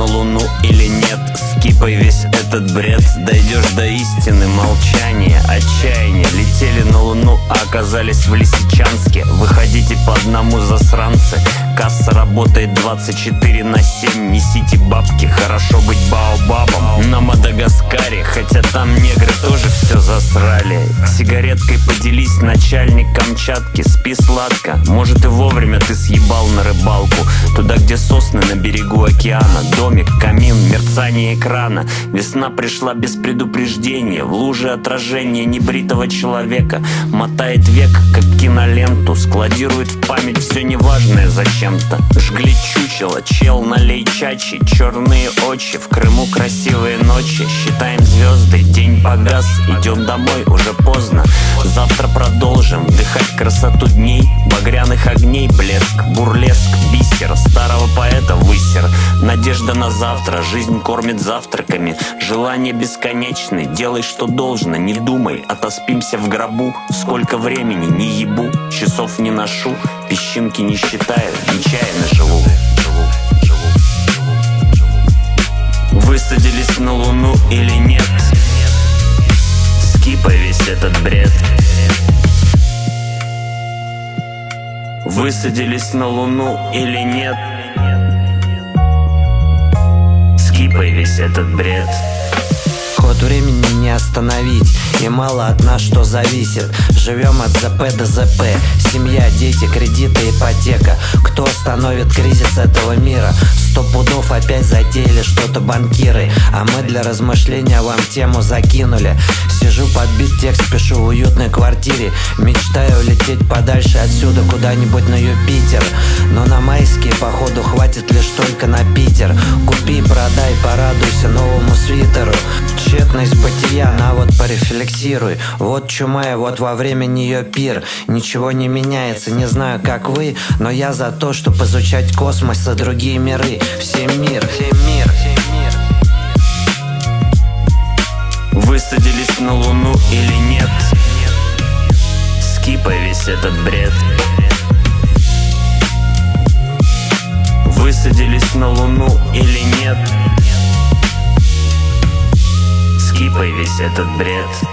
Луну или нет? Скипай весь этот бред. Дойдешь до истины, молчание, отчаяние. Летели на Луну, а оказались в Лисичанске. Выходите по одному, засранцы. Касса работает 24/7. Несите бабки, хорошо быть баобабом на Мадагаскаре, хотя там негры тоже все засрали. Сигареткой поделись, начальник Камчатки. Спи сладко, может и вовремя ты съебал на рыбалку. Туда, где сосны на берегу океана. Домик, камин, мерцание экрана. Весна пришла без предупреждения. В луже отражения небритого человека. Мотает век, как киноленту. Складирует в память все неважное зачем-то. Жгли чучело, чел налей чачи. Черные очи, в Крыму красивые ночи. Считаем звезды, день погас. Идем домой, уже поздно. Завтра продолжим вдыхать красоту дней. Багряных огней блеск, бурлеск, бисер. Старого поэта высер. Надежда на завтра, жизнь кормит завтраками. Желания бесконечны, делай что должно. Не думай, отоспимся в гробу. Сколько времени, не ебу. Часов не ношу, песчинки не считаю. Нечаянно живу. Высадились на Луну или нет? Скипай весь этот бред. Высадились на Луну или нет? Скипай весь этот бред. Ход времени не остановить, и мало от нас что зависит. Живем от ЗП до ЗП. Семья, дети, кредиты, ипотека. Кто остановит кризис этого мира? 100 пудов опять затеяли что-то банкиры. А мы для размышления вам тему закинули. Сижу подбит текст, пишу в уютной квартире. Мечтаю улететь подальше отсюда, куда-нибудь на Юпитер. Но на майские, походу, хватит лишь только на Питер. Купи, продай, порадуйся новому свитеру. Тщетность бытия, на вот порефлексируй. Вот чума, и вот во время нее пир. Ничего не меняется, не знаю как вы, но я за то, чтобы изучать космос и другие миры. Всем мир, всем мир, всем мир. Высадились на Луну или нет? Скипай весь этот бред. Высадились на Луну или нет? Скипай весь этот бред.